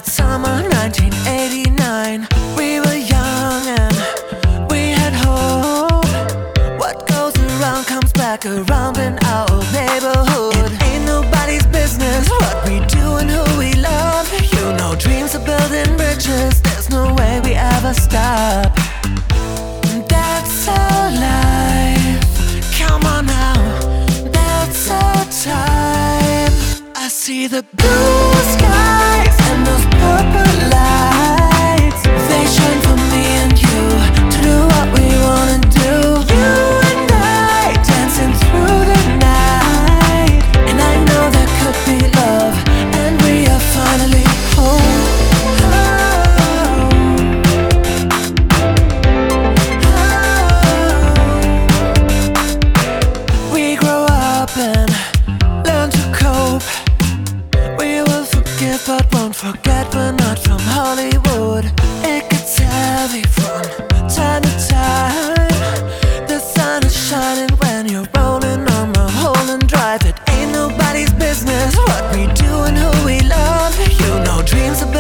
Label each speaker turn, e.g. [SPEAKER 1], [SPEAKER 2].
[SPEAKER 1] Summer 1989, we were young and we had hope. What goes around comes back around in our old neighborhood. It ain't nobody's business what we do and who we love. You know, dreams are building bridges, there's no way we ever stop. That's our life, come on now, that's our time. I see the blue skies and those purple lights. They shine for me and you to do what we wanna do. You and I dancing through the night, and I know there could be love, and we are finally home. We grow up and learn to cope. We will forgive but won't forget, we're not from Hollywood. It gets heavy from time to time. The sun is shining when you're rolling on Mulholland Drive. It ain't nobody's business what we do and who we love. You know, dreams are